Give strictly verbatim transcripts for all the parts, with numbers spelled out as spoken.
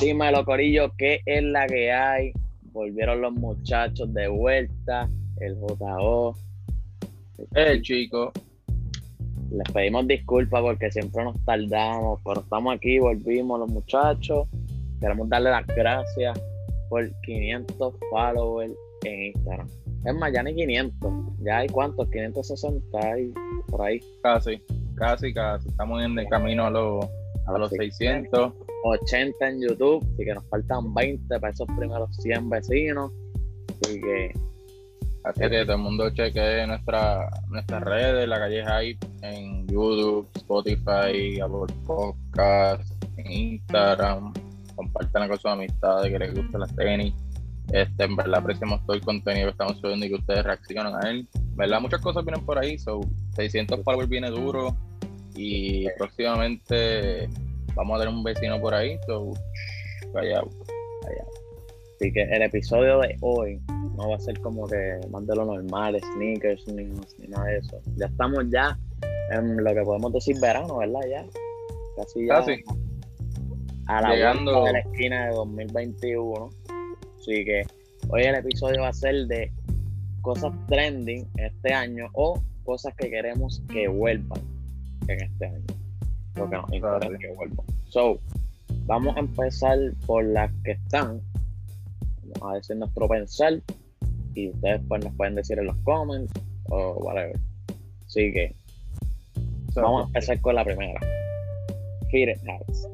Dímelo, Corillo, ¿qué es la que hay? Volvieron los muchachos de vuelta, el J O. Eh, chico. Les pedimos disculpas porque siempre nos tardamos, pero estamos aquí, volvimos los muchachos. Queremos darle las gracias por quinientos followers en Instagram. Es más, ya ni quinientos, ya hay cuántos, quinientos sesenta y por ahí. Casi, casi, casi. Estamos en el camino a los, a los seiscientos. ochenta en YouTube, así que nos faltan veinte para esos primeros cien vecinos. Así que Así que todo el mundo chequee nuestra, nuestras redes, La Calle Hype, en YouTube, Spotify, Apple Podcasts, en Instagram. Compartan con sus amistades que les gusten las tenis. Este, en verdad apreciamos todo el contenido que estamos subiendo y que ustedes reaccionan a él. En verdad muchas cosas vienen por ahí, so seiscientos followers viene duro y próximamente vamos a tener un vecino por ahí, so vaya, vaya. Así que el episodio de hoy no va a ser como que más de lo normal, sneakers ni, ni nada de eso. Ya estamos ya en lo que podemos decir verano, ¿verdad? Ya casi ya Casi. a la Llegando vuelta de la esquina de dos mil veintiuno. Así que hoy el episodio va a ser de cosas trending este año o cosas que queremos que vuelvan en este año. Lo que nos interesa que vuelvan. So, vamos a empezar por las que están. Vamos a decir nuestro pensar y ustedes pues nos pueden decir en los comments o whatever. Así que so, vamos a empezar con la primera. Fitted hats.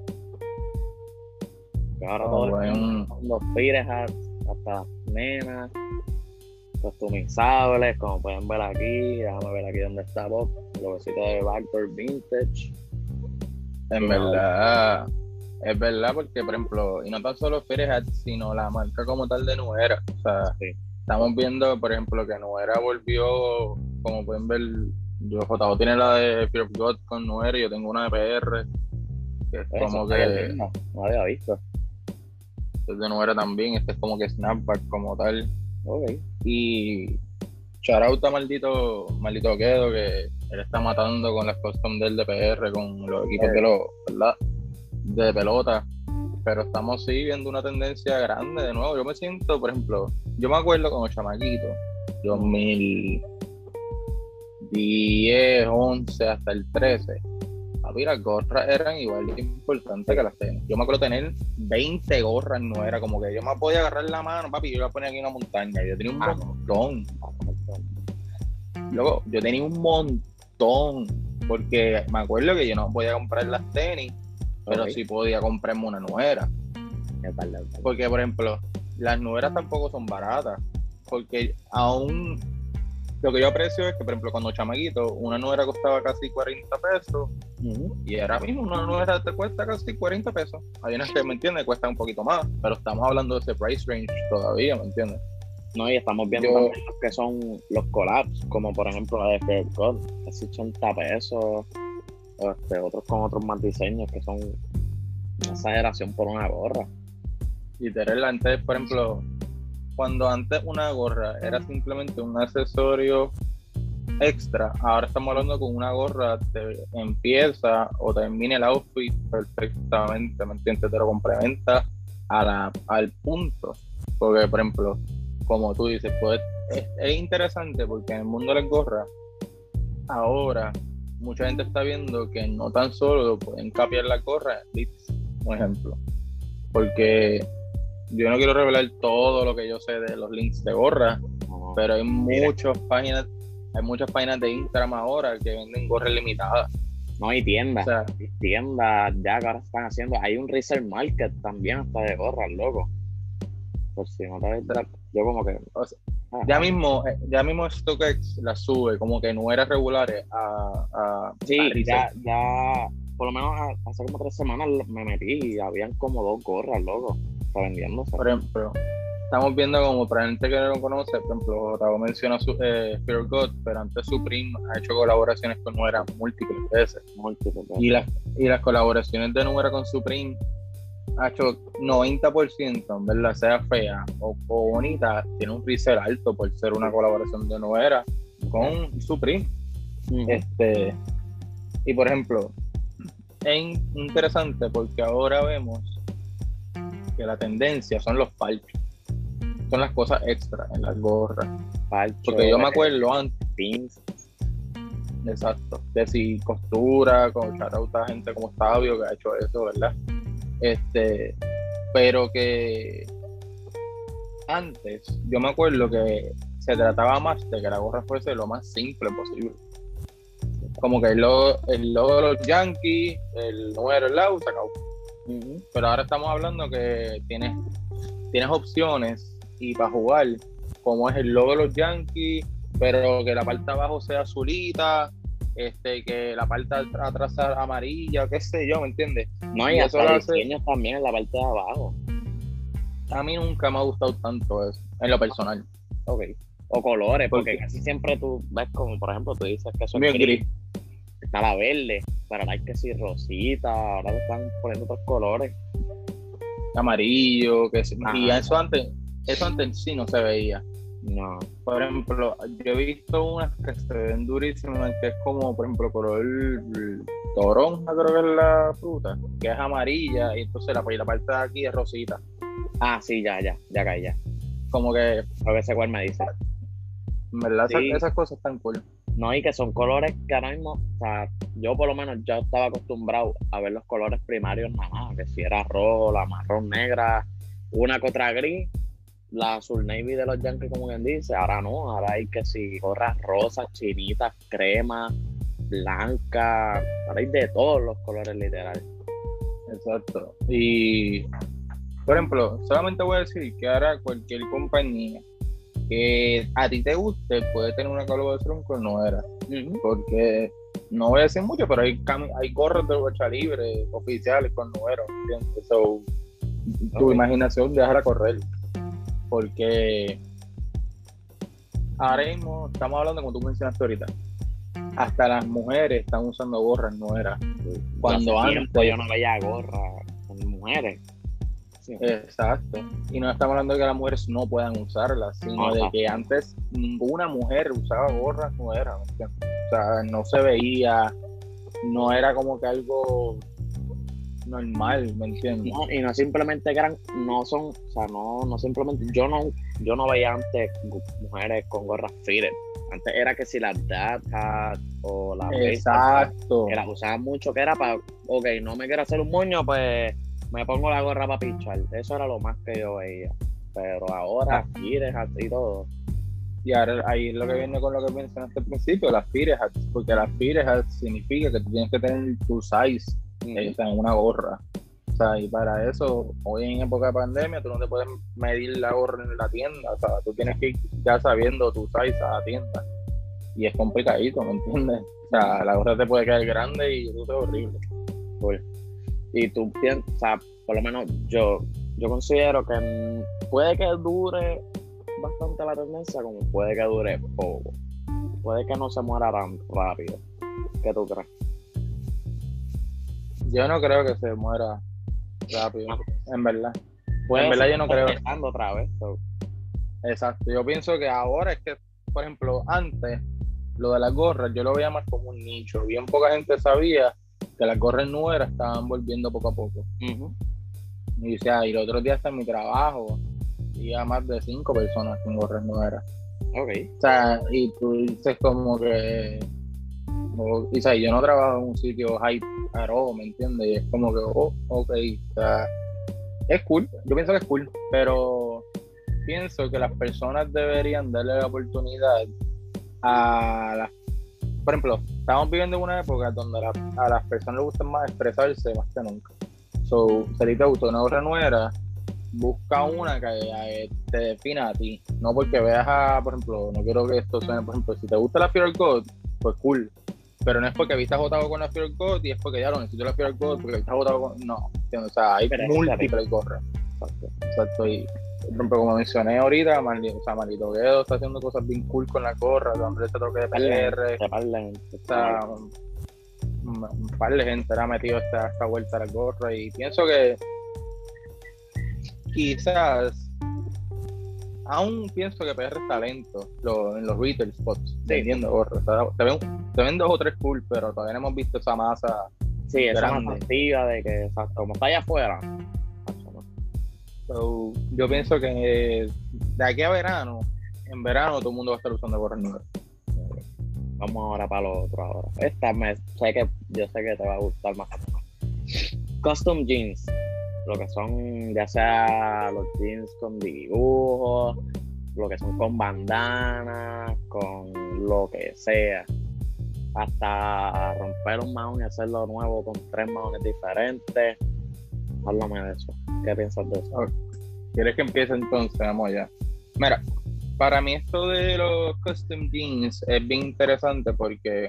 Que ahora oh, todos bueno. los fitted hats, hasta las nenas, customizables, como pueden ver aquí. Déjame ver aquí donde está Bob, el logocito de Backdoor Vintage. En verdad, es verdad porque, por ejemplo, y no tan solo fitted hats, sino la marca como tal de Nuera. O sea, sí. Estamos viendo, por ejemplo, que Nuera volvió, como pueden ver, yo, J O tiene la de Fear of God con Nuera y yo tengo una de P R, que es Eso como que... No, no había visto. Es de Nuera también, este es como que Snapback como tal. Okay. Y Charauta, maldito, maldito Quedo, que él está matando con las custom del D P R, con los equipos okay. de los, ¿verdad? De pelota. Pero estamos sí viendo una tendencia grande de nuevo. Yo me siento, por ejemplo, yo me acuerdo como chamaquito, dos mil diez, once hasta el trece. Papi, las gorras eran igual de importantes que las tenis. Yo me acuerdo tener veinte gorras, no era como que yo me podía agarrar la mano, papi, yo la ponía aquí en una montaña. Yo tenía un ah, montón. Luego, yo tenía un montón, porque me acuerdo que yo no podía comprar las tenis, pero okay. sí podía comprarme una nuera. Porque, por ejemplo, las nueras tampoco son baratas, porque aún... Lo que yo aprecio es que, por ejemplo, cuando chamaquito, una nuera costaba casi cuarenta pesos, uh-huh. y ahora mismo una nuera te cuesta casi cuarenta pesos. Hay unas que, ¿me entiendes?, cuestan un poquito más, pero estamos hablando de ese price range todavía, ¿me entiendes? No, y estamos viendo yo... también los que son los collabs, como por ejemplo la de Fear of God, casi ochenta pesos, este, otros con otros más diseños que son una exageración por una gorra. Literal, antes, por ejemplo... Cuando antes una gorra era simplemente un accesorio extra, ahora estamos hablando con una gorra te empieza o termina el outfit perfectamente, ¿me entiendes? Te lo complementa a la, al punto. Porque, por ejemplo, como tú dices, pues, es, es interesante porque en el mundo de las gorras, ahora mucha gente está viendo que no tan solo pueden capear la gorra, por ejemplo, porque yo no quiero revelar todo lo que yo sé de los links de gorras, no, pero hay muchas páginas, hay muchas páginas de Instagram ahora que venden gorras limitadas. No, y tiendas, o sea, tiendas ya que ahora están haciendo, hay un resale market también hasta de gorras, loco. Por si no te ves, yo como que... O sea, ya mismo, ya mismo StockX la sube, como que no era regulares a, a Sí, a ya, ya, por lo menos hace como tres semanas me metí y habían como dos gorras, loco. Está vendiéndose. Por ejemplo, estamos viendo como para gente que no lo conoce, por ejemplo, Tavo menciona su, eh, Fear of God, pero antes Supreme ha hecho colaboraciones con Nuera múltiples veces. Múltiples veces. Y, las, y las colaboraciones de Nuera con Supreme ha hecho noventa por ciento, en verdad, sea fea o, o bonita, tiene un resell alto por ser una colaboración de Nuera con Supreme. Uh-huh. Este, y por ejemplo, es interesante porque ahora vemos que la tendencia son los parchos. Son las cosas extra en las gorras. Parcho, Porque yo me acuerdo antes. pins. Exacto. De si costura, con charauta, gente como Octavio que ha hecho eso, ¿verdad? Este, pero que antes, yo me acuerdo que se trataba más de que la gorra fuese lo más simple posible. Como que el logo, el logo de los Yankees, el número del lado, se acabó. Uh-huh. Pero ahora estamos hablando que tienes, tienes opciones y para jugar, como es el logo de los Yankees, pero que la parte de abajo sea azulita, este, que la parte atrás sea amarilla, qué sé yo, ¿me entiendes? No, y, y hasta los diseños también en la parte de abajo. A mí nunca me ha gustado tanto eso, en lo personal. Ok. O colores, ¿Por porque qué? casi siempre tú ves como, por ejemplo, tú dices que eso Bien es gris. gris. Está la verde, pero ahora hay que si rosita, ahora le están poniendo otros colores. Amarillo, que sí. Ajá. Y eso antes, eso antes sí no se veía. No. Por ejemplo, yo he visto unas que se ven durísimas, que es como, por ejemplo, color toronja, creo que es la fruta, que es amarilla, y entonces la, la parte de aquí es rosita. Ah, sí, ya, ya, ya caí, ya. Como que, A veces cuál me dice. en verdad, Sí. esas, esas cosas están cool. No, y que son colores que ahora mismo, o sea, yo por lo menos ya estaba acostumbrado a ver los colores primarios nada más, que si era rojo, la marrón negra, una contra gris, la azul navy de los Yankees, como quien dice. Ahora no, ahora hay que si gorras rosas, chinitas, crema, blanca, ahora hay de todos los colores literal. Exacto. Y, por ejemplo, solamente voy a decir que ahora cualquier compañía que a ti te guste puede tener una colaboración con Nuera. Uh-huh. Porque no voy a decir mucho, pero hay, hay gorros de lucha libre oficiales con Nuera, ¿entiendes? So, tu okay. imaginación déjala correr. Porque ahora mismo estamos hablando, como tú mencionaste ahorita, hasta las mujeres están usando gorras Nuera. Cuando antes yo no veía gorras con mujeres. Sí. Exacto. Y no estamos hablando de que las mujeres no puedan usarlas, sino Ajá. de que antes ninguna mujer usaba gorras Nuera. O sea, no se veía, no era como que algo normal, ¿me entiendes? No, y no simplemente eran, no son, o sea, no, no simplemente, yo no, yo no veía antes mujeres con gorras fitted. Antes era que si las Dad Hat o la Exacto. Que las usaban mucho, que era para, ok, no me quiero hacer un moño, pues me pongo la gorra para pichar. Eso era lo más que yo veía. Pero ahora, ah. fitted hats y todo. Y ahora ahí es lo que viene con lo que mencionaste al principio, las fitted hats, porque las fitted hats significa que tú tienes que tener tu size mm-hmm. eh, o sea, en una gorra. O sea, y para eso, hoy en época de pandemia, tú no te puedes medir la gorra en la tienda. O sea, tú tienes que ir ya sabiendo tu size a la tienda. Y es complicadito, ¿me entiendes? O sea, la gorra te puede quedar grande y eso es horrible. Pues, y tú piensas, o sea, por lo menos yo, yo considero que puede que dure bastante la tendencia, como puede que dure poco. Puede que no se muera tan rápido. ¿Qué tú crees? Yo no creo que se muera rápido, no. en verdad. Puede en verdad yo no creo. Otra vez, so. Exacto. Yo pienso que ahora es que, por ejemplo, antes lo de las gorras yo lo veía más como un nicho. Bien poca gente sabía que las gorras nuevas estaban volviendo poco a poco. Uh-huh. Y, o sea, y los otros días en mi trabajo había más de cinco personas con gorras nuevas. Okay. O sea, y tú dices como que, o, o sea, yo no trabajo en un sitio hype at all, ¿me entiendes? Y es como que, oh, ok, o sea, es cool, yo pienso que es cool, pero pienso que las personas deberían darle la oportunidad a las, por ejemplo, estamos viviendo en una época donde a, la, a las personas les gusta más expresarse más que nunca. So, si a ti te gusta una gorra nueva, busca una que eh, te defina a ti, no porque veas a, por ejemplo, no quiero que esto suene, por ejemplo, si te gusta la Fear of God, pues cool, pero no es porque viste agotado con la Fear of God y es porque ya lo necesito la Fear of God porque viste agotado con, no, ¿entiendes? O sea, hay pero múltiples gorras. Exacto. Exacto, y por ejemplo, como mencioné ahorita, Marlito, o sea, Marlito Guedo está haciendo cosas bien cool con la gorra, Andrés se troque de P R, o sea, un par de gente ha metido esta, esta vuelta a la gorra y pienso que quizás aún pienso que P R es talento lo, en los retail spots vendiendo sí. gorras, o sea, te, ven, te ven dos o tres cool, pero todavía no hemos visto esa masa sí, esa masa activa de que exacto, como está allá afuera. So, yo pienso que de aquí a verano, en verano todo el mundo va a estar usando gorras New Balance. Vamos ahora para lo otro ahora. Esta me sé que yo sé que te va a gustar más. Custom jeans, lo que son ya sea los jeans con dibujos, lo que son con bandanas, con lo que sea, hasta romper un mahón y hacerlo nuevo con tres mahones diferentes. Háblame de eso. ¿Qué piensas de eso? Okay. ¿Quieres que empiece entonces? Vamos allá. Mira, para mí esto de los custom jeans es bien interesante porque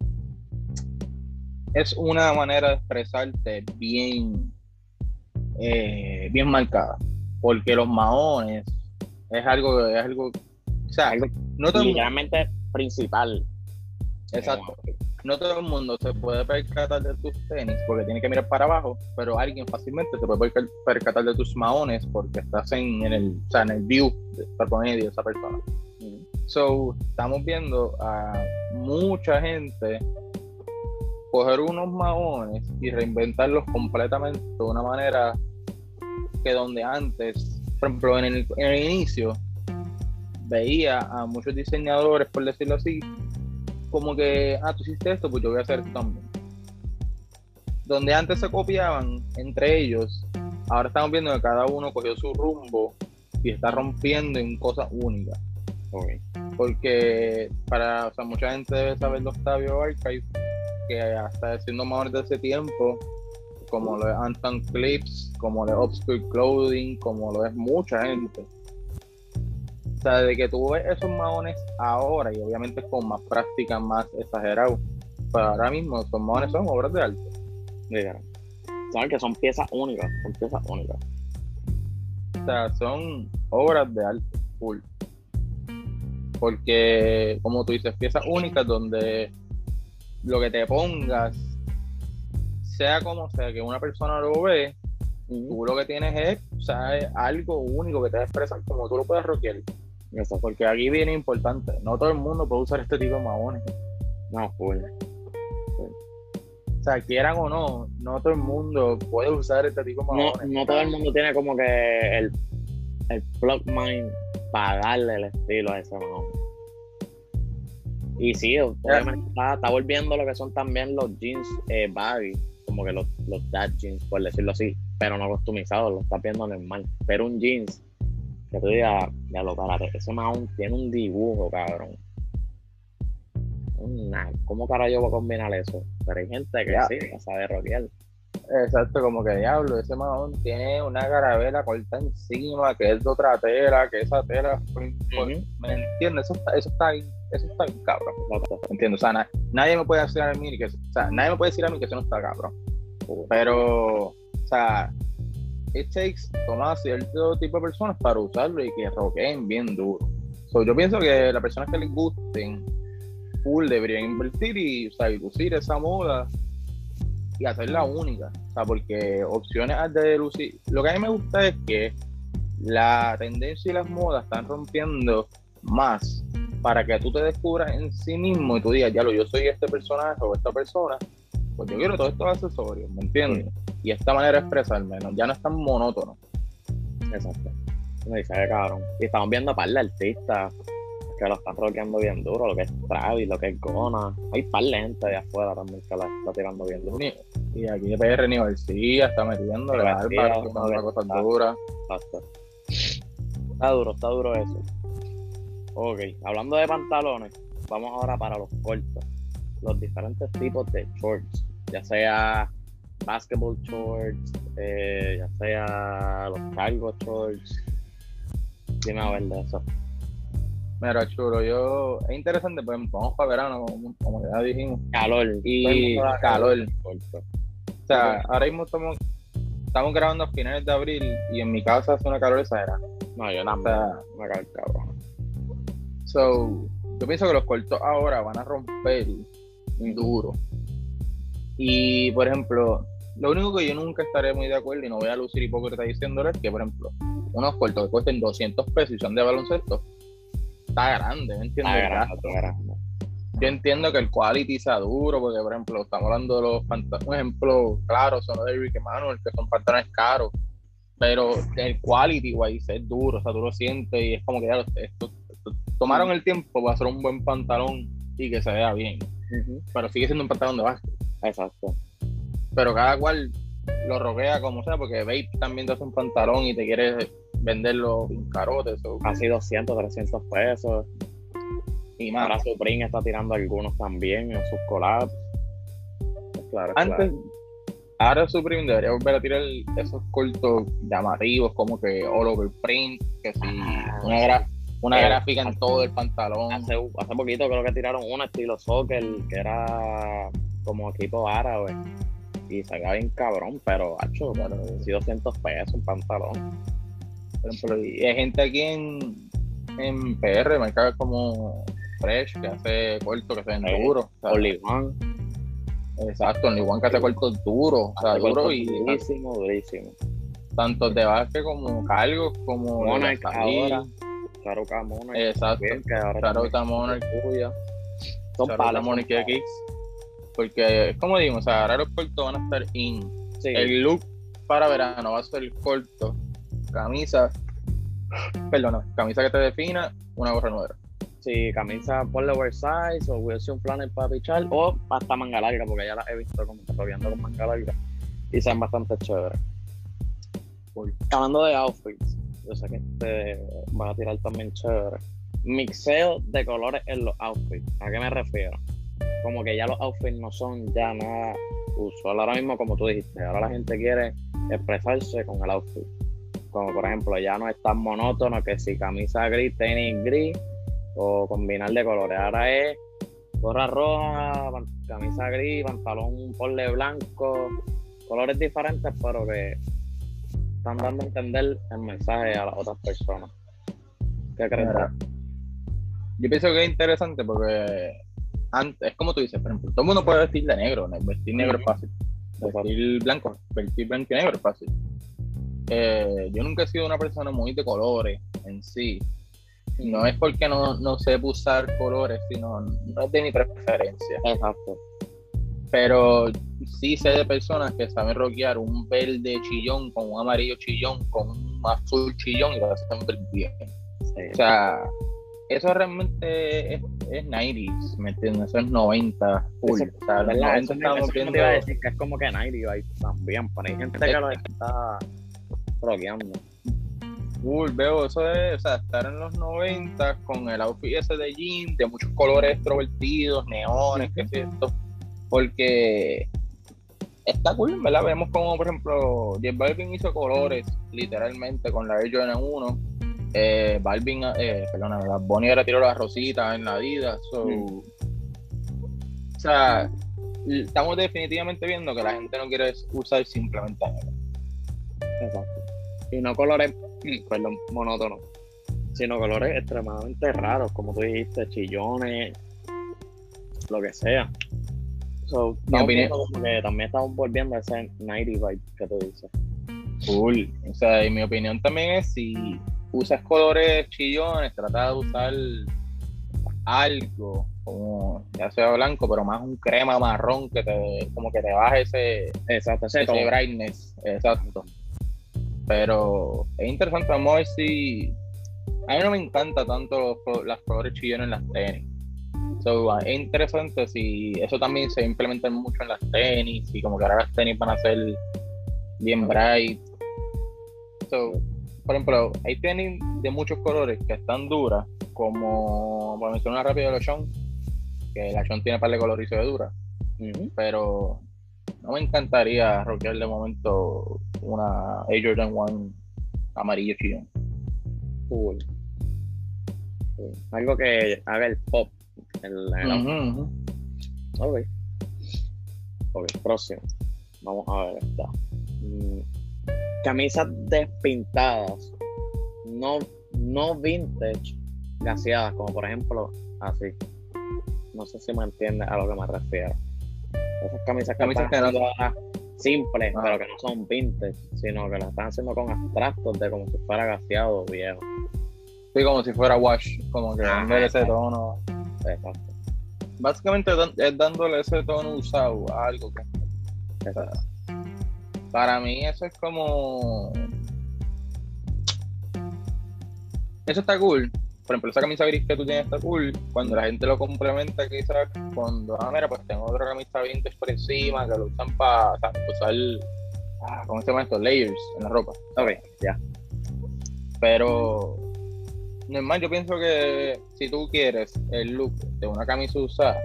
es una manera de expresarte bien, eh, bien marcada. Porque los mahones es algo, es algo, o sea, Algo no todo el mundo, literalmente principal. exacto, no todo el mundo se puede percatar de tus tenis porque tiene que mirar para abajo, pero alguien fácilmente se puede percatar de tus mahones porque estás en, en el, o sea, en el view de promedio de esa persona. Uh-huh. So, estamos viendo a mucha gente coger unos mahones y reinventarlos completamente de una manera que donde antes, por ejemplo, en el, en el inicio, veía a muchos diseñadores, por decirlo así, como que, ah, tú hiciste esto, pues yo voy a hacer esto también. Donde antes se copiaban entre ellos, ahora estamos viendo que cada uno cogió su rumbo y está rompiendo en cosas únicas. Okay. Porque para, o sea, mucha gente debe saber de Octavio Archive, que hasta haciendo más de ese tiempo, como lo es Anton Clips, como lo es Obscure Clothing, como lo es mucha gente. O sea, de que tú ves esos mahones ahora, y obviamente con más práctica, más exagerado, pero ahora mismo esos mahones son obras de arte. Literal. Saben que son piezas únicas, son piezas únicas. O sea, son obras de arte full. Porque, como tú dices, piezas únicas donde lo que te pongas, sea como sea, que una persona lo ve, uh-huh. Tú lo que tienes es, o sea, es algo único que te va a expresar como tú lo puedes rockear. Eso, porque aquí viene importante, no todo el mundo puede usar este tipo de mahones. No, pues. O sea, quieran o no, no todo el mundo puede usar este tipo de mahones. No, no todo el mundo tiene como que el, el plug mind para darle el estilo a ese mahón. Y sí, obviamente está, está volviendo lo que son también los jeans eh, baggy, como que los, los dad jeans, por decirlo así, pero no customizados, lo estás viendo normal. Pero un jeans, que tú digas, ya lo párate, ese mahón tiene un dibujo, cabrón. Nah, ¿cómo carajo yo voy a combinar eso? Pero hay gente que ya. Sí, que sabe rockear. Exacto, como que diablo, ese mahón tiene una carabela corta encima, que es de otra tela, que esa tela, uh-huh. ¿Me entiendes? Eso está, eso está bien, eso está bien cabrón, ¿me entiendes? O sea, na- nadie me puede decir a mí que, o sea, nadie me puede decir a mí que eso no está cabrón, uh-huh. Pero, o sea, it takes tomar cierto tipo de personas para usarlo y que rockeen bien duro. So, yo pienso que las personas que les gusten full deberían invertir y, o sea, y lucir esa moda y hacerla única, o sea, porque opciones de lucir, lo que a mí me gusta es que la tendencia y las modas están rompiendo más para que tú te descubras en sí mismo y tú digas, ya lo, yo soy este personaje o esta persona, pues yo quiero todos estos accesorios, ¿me entiendes? Y esta manera de expresarme, ¿no? Ya no es tan monótono. Exacto, me dice, cabrón, y estamos viendo a par de artistas que lo están rockeando bien duro, lo que es Travis, lo que es Gona. Hay par de gente de afuera también que la está tirando bien duro. Y aquí de P R ni García está metiendo la alba, una cosa dura. Exacto. Está duro, está duro eso. Ok, hablando de pantalones, vamos ahora para los cortos. Los diferentes tipos de shorts, ya sea basketball shorts, eh, ya sea los cargo shorts. Dime a ver de eso. Mira, chulo, yo... Es interesante, pues vamos para verano, como, como ya dijimos. Calor. Y calor. O sea, ahora mismo estamos, estamos grabando a finales de abril y en mi casa hace una calor exagerada. No, yo nada, o sea, una calor cabrón. So, yo pienso que los cortos ahora van a romper duro. Y, por ejemplo, lo único que yo nunca estaré muy de acuerdo y no voy a lucir hipócrita diciéndole es que, por ejemplo, unos cortos que cuesten doscientos pesos y son de baloncesto, está grande, ¿me entiendes? Está grande, está grande. Yo entiendo que el quality sea duro, porque por ejemplo, estamos hablando de los pantalones, un ejemplo claro son los de Rick Emanuel, que son pantalones caros, pero el quality wise es duro, o sea, tú lo sientes y es como que ya esto, esto, tomaron el tiempo para hacer un buen pantalón y que se vea bien, Uh-huh. pero sigue siendo un pantalón de básquet. Exacto. Pero cada cual lo roquea como sea, porque Bape también te hace un pantalón y te quiere venderlo en carotes. O... Casi doscientos, trescientos pesos. Y más. Ahora Supreme está tirando algunos también en sus collabs. Claro, Antes, claro. ahora Supreme debería volver a tirar esos cortos llamativos, como que all over print, que si Ah, una, gra- una eh, gráfica en todo el pantalón. Hace, hace poquito creo que tiraron un estilo soccer que era como equipo árabe y se veía bien cabrón, pero hacho, pero sí doscientos pesos un pantalón. Por ejemplo, y hay gente aquí en, en P R, me cae como Fresh, que hace cortos que se ven Eh, duros. O sea, Only One. exacto, Only One que hace cortos duros, o sea, Hace duros cortos y durísimo, durísimo. tanto de básquet como cargos, como de Monarch Yazalil. ahora. Charuca Monarch. Exacto. También, que ahora Charuca también Monarch. es tuya. Son Charuca palos. Monarch y Kicks. Porque es como digo, o sea, ahora los cortos van a estar in. Sí. El look para verano va a ser corto, camisa, perdona, camisa que te defina, una gorra nueva. Sí, camisa por oversize o Wilson Planner para pichar o hasta manga larga, porque ya las he visto como rodeando con manga larga y sean bastante chéveres. Hablando de outfits, yo sé que te van a tirar también chévere. Mixeo de colores en los outfits. ¿A qué me refiero? Como que ya los outfits no son ya nada usual. Ahora mismo, como tú dijiste, ahora la gente quiere expresarse con el outfit. Como por ejemplo, ya no es tan monótono que si camisa gris, tenis gris o combinar de colores. Ahora es gorra roja, camisa gris, pantalón porle blanco, colores diferentes, pero que están dando a entender el mensaje a las otras personas. ¿Qué crees? Mira, yo pienso que es interesante porque antes, es como tú dices, por ejemplo, todo el mundo puede vestir de negro, ¿no? Vestir negro es fácil, vestir blanco, vestir blanco y negro es fácil. Eh, yo nunca he sido una persona muy de colores en sí. No es porque no, no sé usar colores, sino no es de mi preferencia. Exacto. Pero sí sé de personas que saben rockear un verde chillón con un amarillo chillón, con un azul chillón y lo hacen ver bien. Sí. O sea, eso realmente es, es noventa, ¿me entiendes? Eso es noventa, full. Eso, o sea, los ¿verdad? noventa Eso, estamos eso viendo... te iba a decir que es como que noventa vibes también, pero hay gente que lo está rockeando. Full, veo eso de, o sea, estar en los noventa con el outfit ese de jean, de muchos colores extrovertidos, neones, qué es esto, porque está cool, ¿verdad? Vemos como, por ejemplo, J Balvin hizo colores, literalmente, con la Air Jordan uno, eh, Balvin, eh, perdona, Bonnie ahora tiró la rosita en la Adidas, so, mm. o sea, estamos definitivamente viendo que la gente no quiere usar simplemente negro. Exacto. Y no colores, perdón, monótonos, sino colores extremadamente raros, como tú dijiste, chillones, lo que sea. So, mi opinión, como que también estamos volviendo a ese noventa vibe que tú dices. Cool. O sea, y mi opinión también es, si usas colores chillones, trata de usar algo, como ya sea blanco, pero más un crema marrón que te, como que te baje ese, exacto, ese, ese brightness. Exacto. Pero es interesante, vamos a ver si... A mí no me encanta tanto los, las colores chillones en las tenis. So, es interesante si eso también se implementa mucho en las tenis, y como que ahora las tenis van a ser bien bright. So, por ejemplo, hay tenis de muchos colores que están duras, como, por mencionar rápido, la Sean, que la Sean tiene par de colores y se ve dura. Uh-huh. Pero no me encantaría rockear de momento una Air Jordan uno amarillo chillón. Cool. Cool. Algo que haga el pop. El, el uh-huh, uh-huh. Ok. Ok, próximo. Vamos a ver esta. Mm. Camisas despintadas. No, no vintage. Gaseadas, como por ejemplo, así. No sé si me entiendes a lo que me refiero. Esas camisas, camisas que, que no simples, ah. pero que no son vintage, sino que las están haciendo con abstractos de como si fuera gaseado viejo. Sí, como si fuera wash, como que dándole ese tono. Exacto. Básicamente es dándole ese tono usado a algo que... O sea, para mí eso es como... eso está cool. Por ejemplo, esa camisa gris que tú tienes está cool. Cuando la gente lo complementa, quizás, cuando, ah, mira, pues tengo otra camisa vintage por encima que lo usan para, o sea, usar, ah, ¿cómo se llama esto? Layers en la ropa. Ok, ya. Pero, normal, yo pienso que si tú quieres el look de una camisa usada,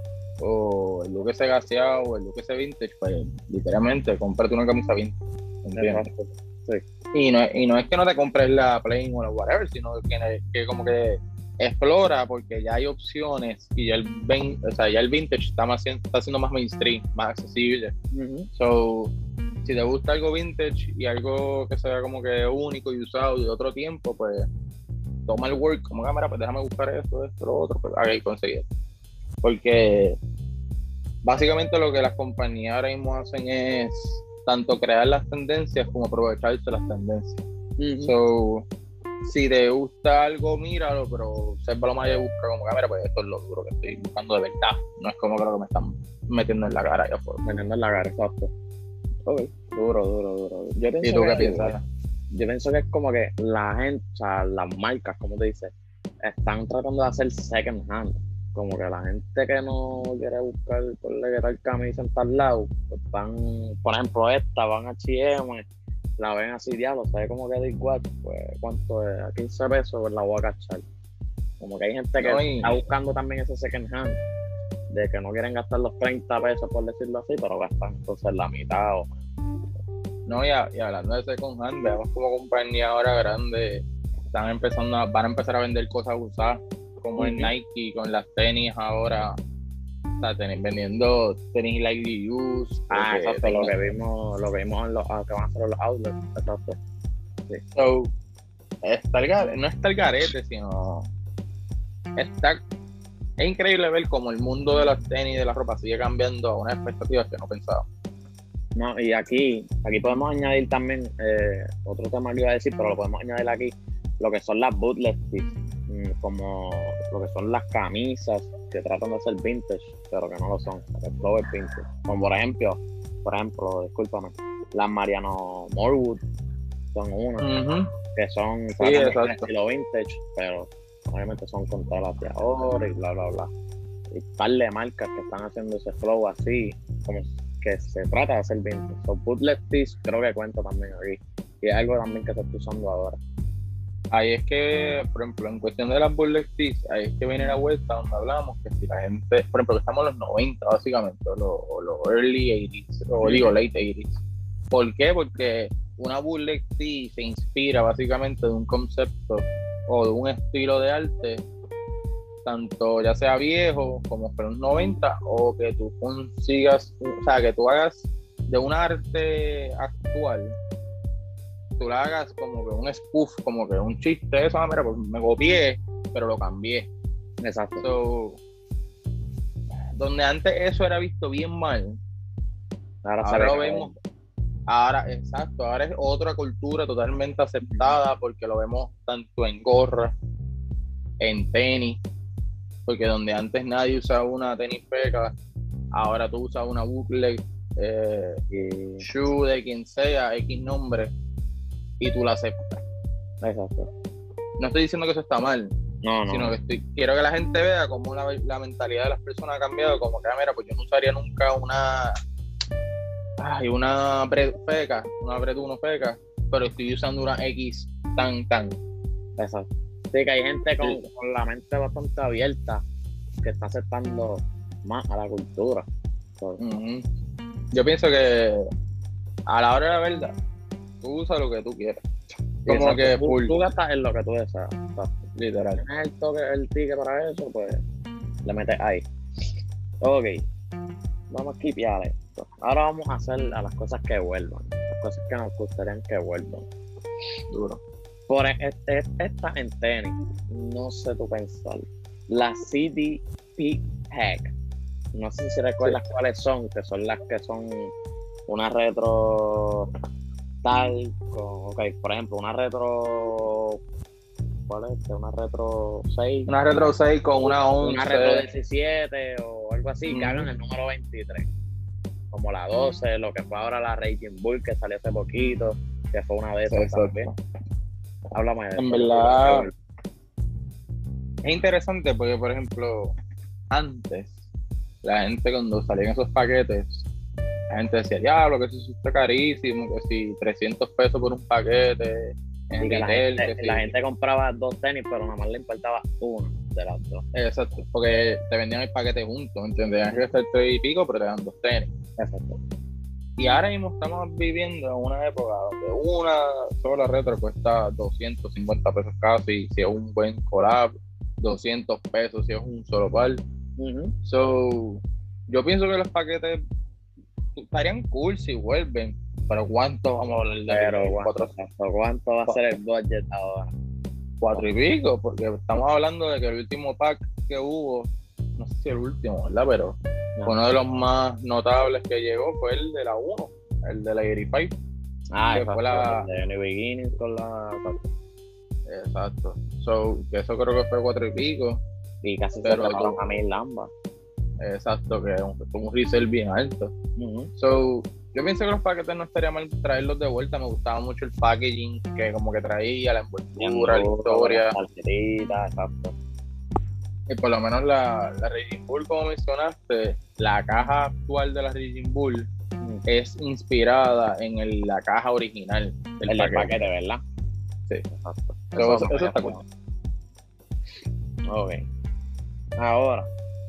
o el look ese gaseado, o el look ese vintage, pues, literalmente, cómprate una camisa vintage. ¿Entiendes? Sí. Y no, y no es que no te compres la plain o la whatever, sino que, que como que explora, porque ya hay opciones y ya el, o sea, ya el vintage está, más, está siendo más mainstream, más accesible. Uh-huh. So, si te gusta algo vintage y algo que sea como que único y usado y de otro tiempo, pues toma el work como cámara, pues déjame buscar esto, esto, lo otro, pues haga y conseguir. Porque básicamente lo que las compañías ahora mismo hacen es tanto crear las tendencias como aprovecharse las tendencias. Uh-huh. So, si te gusta algo, míralo, pero sépalo más y busca como cámara, pues esto es lo duro que estoy buscando de verdad. No es como que lo que me están metiendo en la cara allá afuera. Metiendo en la cara, exacto. Ok, duro, duro, duro. Yo pienso ¿Y tú que, qué piensas? Yo pienso que es como que la gente, o sea, las marcas, como te dices, están tratando de hacer second hand. Como que la gente que no quiere buscar por leer camisa en tal lado, pues van, por ejemplo, esta, van a H y M, la ven así, diablo, ¿sabes cómo que da igual? Pues, ¿cuánto es? A quince pesos, pues la voy a cachar. Como que hay gente que no, y... está buscando también ese second hand, de que no quieren gastar los treinta pesos, por decirlo así, pero gastan entonces la mitad o más. No, y, a, y hablando de second hand, veamos como compañía ahora grande, están empezando a, van a empezar a vender cosas usadas, como en Nike con las tenis ahora, o sea, tenis, vendiendo tenis lightly used. Ah, exacto, lo que vimos, lo que vimos en los, que van a hacer los outlets, exacto. Sí. So, está el garete, no está el garete, sino está, es increíble ver cómo el mundo de las tenis y de la ropa sigue cambiando a unas expectativas que no pensaba. No, y aquí, aquí podemos añadir también eh, otro tema que iba a decir, pero lo podemos añadir aquí, lo que son las bootleg tees, como lo que son las camisas que tratan de ser vintage, pero que no lo son, el flow es vintage. Como por ejemplo, por ejemplo, discúlpame, las Mariano Morwood son unas uh-huh. que son sí, estilo vintage, pero obviamente son con telas de ahora y bla bla bla. Y tal de marcas que están haciendo ese flow así, como que se trata de hacer vintage. So, bootleg tees creo que cuenta también aquí. Y es algo también que se está usando ahora. Ahí es que, por ejemplo, en cuestión de las bootleg tees, ahí es que viene la vuelta donde hablamos que si la gente, por ejemplo, que estamos en los noventa básicamente, o los, o los early eighties, o digo late eighties. ¿Por qué? Porque una bootleg tee se inspira básicamente de un concepto o de un estilo de arte, tanto ya sea viejo como para los noventa, o que tú consigas, o sea, que tú hagas de un arte actual, tú la hagas como que un spoof, como que un chiste, eso, mira, pues me copié, pero lo cambié. Exacto. So, donde antes eso era visto bien mal, ahora, ahora lo vemos, ahora, exacto, ahora es otra cultura totalmente aceptada, porque lo vemos tanto en gorra, en tenis, porque donde antes nadie usaba una tenis feca, ahora tú usas una bootleg eh, y shoe de quien sea, X nombre, y tú la aceptas. Exacto. No estoy diciendo que eso está mal, no, no. sino que estoy, quiero que la gente vea cómo la, la mentalidad de las personas ha cambiado, como que, mira, pues yo no usaría nunca una ay, una bre feca, una bretuno feca, pero estoy usando una X tan tan. Exacto. Sí, que hay gente con, sí. con la mente bastante abierta que está aceptando más a la cultura. So, uh-huh. Yo pienso que a la hora de la verdad, tú usas lo que tú quieras. Como exacto. que tú, full. tú gastas en lo que tú deseas. Exacto. Literal. Si tienes el toque, el ticket para eso, pues le metes ahí. Ok. Vamos a skipear esto. Ahora vamos a hacer a las cosas que vuelvan. Las cosas que nos gustarían que vuelvan. Duro. Por este, esta en tenis, no sé tú pensar. La C D P Hack. No sé si recuerdas sí. cuáles son, que son las que son una retro tal, con, ok, por ejemplo, una retro, ¿cuál es? Una retro seis. Una retro seis con una once. Una retro diecisiete o algo así, mm. que hagan el número veintitrés. Como la doce, lo que fue ahora la Raging Bull, que salió hace poquito, que fue una de esas sí, también. Háblame de eso. En verdad, es interesante porque, por ejemplo, antes, la gente cuando salían esos paquetes, la gente decía, diablo, que eso está carísimo, que si trescientos pesos por un paquete, en Y que la retail, gente, que la si... gente compraba dos tenis, pero nada más le importaba uno de las dos. Exacto, porque te vendían el paquete juntos, ¿entiendes? Tenías que gastar tres y pico, pero te dan dos tenis. Exacto. Y ahora mismo estamos viviendo en una época donde una sola retro cuesta doscientos cincuenta pesos casi, si es un buen collab, doscientos pesos si es un solo par. Uh-huh. So, yo pienso que los paquetes estarían cool si vuelven, pero ¿cuánto vamos a hablar de Pero cuatro, ¿cuánto, ¿cuánto va a ser el budget ahora? cuatro y pico? Porque estamos hablando de que el último pack que hubo, no sé si el último, ¿verdad? Pero No. uno de los más notables que llegó fue el de la uno, el de la ochenta y cinco. Ah, que exacto, fue la... el de New Beginning con la... Exacto. So, que eso creo que fue cuatro y pico. Y casi Pero se tomaron tú- a mil ambas. Exacto, que fue un resell bien alto. Uh-huh. So, yo pienso que los paquetes no estaría mal traerlos de vuelta. Me gustaba mucho el packaging que como que traía, la envoltura, la historia. Tarjetita, exacto. Y por lo menos la, la Raging Bull, como mencionaste, la caja actual de la Raging Bull Uh-huh. es inspirada en el- la caja original del El del paquete. paquete, ¿verdad? Sí. Exacto. So, eso, no eso me está había cool. fijado. Ok. Ahora,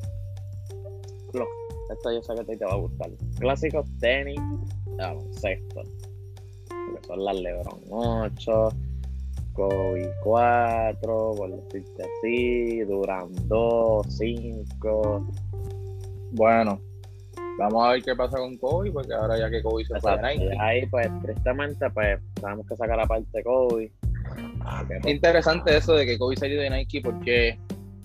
los, esto yo sé que a ti te va a gustar. Clásicos tenis de baloncesto. Que son las LeBron ocho, Kobe cuatro, por decirte así, Durant dos, cinco. Bueno, vamos a ver qué pasa con Kobe, porque ahora ya que Kobe se fue de Exacto. Nike. Y ahí, pues, tristemente, pues, tenemos que sacar aparte Kobe. Porque, pues, Interesante eso de que Kobe salió de Nike porque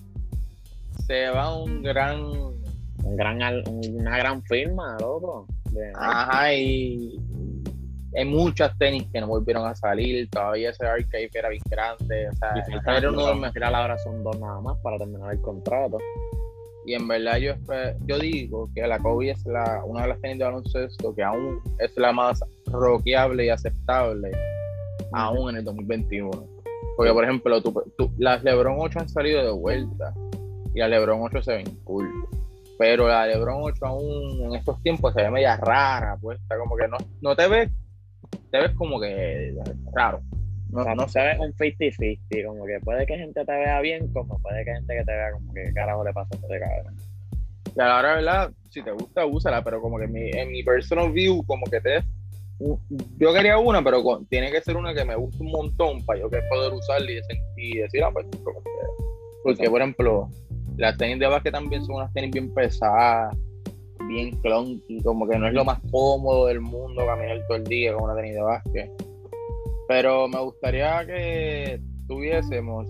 se va un gran... un gran, al- una gran firma, loco. De- Ajá, y hay muchas tenis que no volvieron a salir, todavía ese archive era bien grande, o sea, Y faltan, era uno de los al mejores. final ahora son dos nada más para terminar el contrato. Y en verdad yo, espe- yo digo que la Kobe es la, una de las tenis de baloncesto que aún es la más rockeable y aceptable aún en el dos mil veintiuno. Porque, por ejemplo, tú, tú- las LeBron ocho han salido de vuelta y las LeBron ocho se ven cool. Pero la LeBron ocho aún en estos tiempos se ve media rara, pues, está como que no, no te ves, te ves como que raro. No, O sea, no no se ve un cincuenta cincuenta, como que puede que gente te vea bien, como puede que gente que te vea como que qué carajo le pasa a este cabrón. Y a la hora de verdad, si te gusta, úsala, pero como que en mi, en mi personal view, como que te... Yo quería una, pero con- tiene que ser una que me guste un montón para yo que poder usarla y, decir- y decir, ah, pues, como que... Porque, por ejemplo, las tenis de básquet también son unas tenis bien pesadas, bien clunky, como que no es lo más cómodo del mundo caminar todo el día con una tenis de básquet. Pero me gustaría que tuviésemos...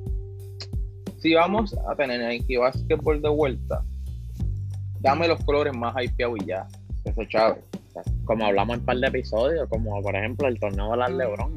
Si vamos a tener Nike Basketball de vuelta, dame los colores más hypeados y ya. Eso es chavo. O sea, como hablamos en un par de episodios, como por ejemplo el torneo de las LeBron.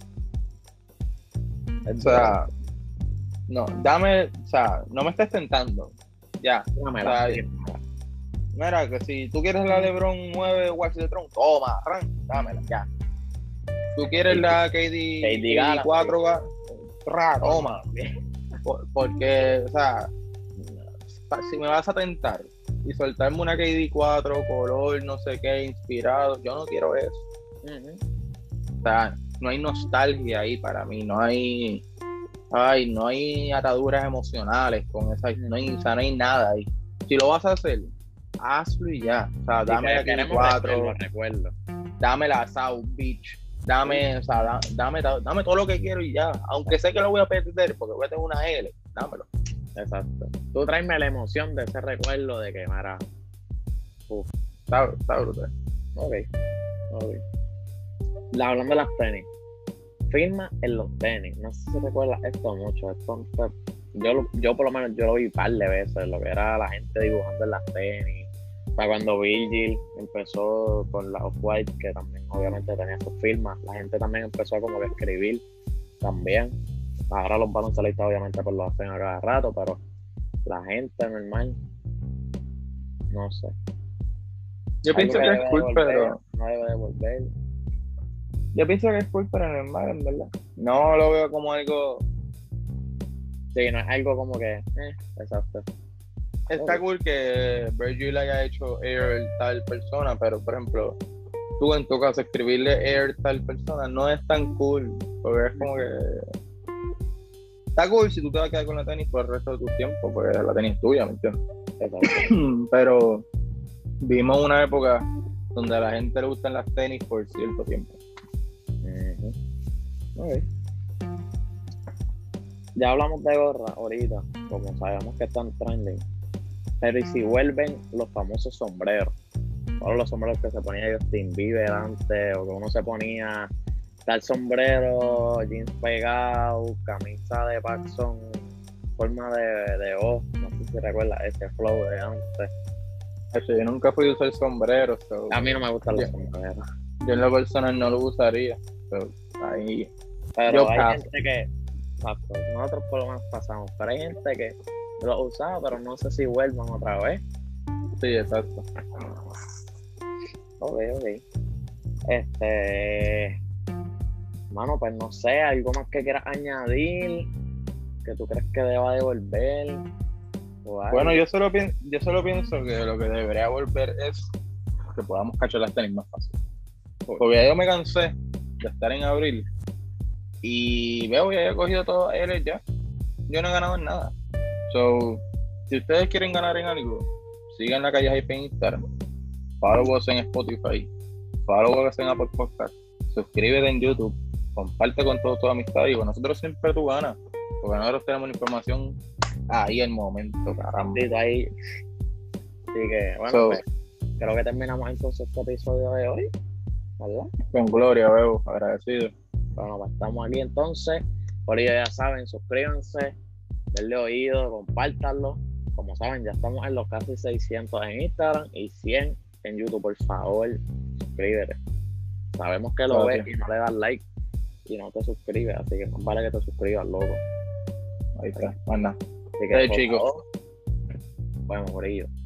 O sea, no, dame, o sea, no me estés tentando. Ya. Dámela, o sea, fírmala. Mira, que si tú quieres la LeBron nueve Wax de Tron, toma, arran, dámela, ya. Tú quieres la K D, K D Gala, cuatro, tra, toma. Por- porque, o sea, si me vas a tentar y soltarme una K D cuatro, color, no sé qué, inspirado, yo no quiero eso. Ujú. O sea, no hay nostalgia ahí para mí, no hay, ay, no hay ataduras emocionales con esa, no hay, o sea, no hay nada ahí. Si lo vas a hacer, hazlo y ya. O sea, Sí, dame que la K D queremos cuatro, recuerdo, recuerdo. dame la South Beach, dame, o sea, da- dame, dame todo lo que quiero y ya. Aunque sé que lo voy a perder porque voy a tener una L, dámelo. Exacto. Tú tráeme la emoción de ese recuerdo de que, mara, Está, está brutal. ok, ok. La, hablando de las tenis, firma en los tenis. No sé si se recuerda esto mucho. Esto, fue- yo, lo- yo por lo menos yo lo vi un par de veces, lo que era la gente dibujando en las tenis. Para cuando Virgil empezó con la Off-White, que también obviamente tenía sus firmas, la gente también empezó a como que escribir también. Ahora los baloncelistas obviamente pues lo hacen a cada rato, pero la gente normal, no sé. Yo Algo pienso que debe es cool, devolver, pero no debe devolver. yo pienso que es cool, pero normal, en verdad. No lo veo como algo Sí, no es algo como que, eh, exacto. Está Ok. cool que Virgil haya hecho Air tal persona, pero por ejemplo, tú en tu caso escribirle Air tal persona no es tan cool, porque es como que está cool si tú te vas a quedar con la tenis por el resto de tu tiempo, porque la tenis es tuya, ¿me entiendes? Exacto. Pero vimos una época donde a la gente le gustan las tenis por cierto tiempo. Ujú. Ok. Ya hablamos de gorra ahorita, como sabemos que están trending. Pero y si vuelven los famosos sombreros, todos los sombreros que se ponía Justin Bieber antes, o que uno se ponía tal sombrero, jeans pegados, camisa de Paxson, forma de, de O, no sé si recuerdas ese flow de antes. Hecho, yo nunca fui a usar sombreros, so, A mí no me gustan los yo, sombreros, yo en lo personal no lo usaría, so, ahí pero yo hay paso. gente que, exacto, nosotros por lo menos pasamos, pero hay gente que lo usaba, pero no sé si vuelvan otra vez. Sí, exacto. Ok, ok. Este, mano, pues no sé, algo más que quieras añadir, que tú crees que deba devolver, o algo. Bueno, yo solo, pi- yo solo pienso que lo que debería volver es que podamos cachar las tenis más fácil. Porque ya yo me cansé de estar en abril y veo ya he cogido todos L ya. Yo no he ganado en nada. So, si ustedes quieren ganar en algo, sigan la calle Hype en Instagram, follow us en Spotify, follow us en Apple Podcast, suscríbete en YouTube, comparte con toda tu amistad y con nosotros siempre tú ganas, porque nosotros tenemos la información ahí al momento, caramba. Sí, ahí. Así que, bueno, So, pues creo que terminamos entonces este episodio de hoy, ¿verdad? con gloria, Bebo, agradecido. Bueno, pues estamos aquí entonces. Por ello ya saben, suscríbanse, denle oído, compártanlo. Como saben, ya estamos en los casi seiscientos en Instagram y cien en YouTube. Por favor, suscríbete. Sabemos que lo ves Gracias. y no le das like y no te suscribes, así que más vale que te suscribas, loco. Ahí está, más nada. Así que, Hey, por chicos. favor, bueno, por ello.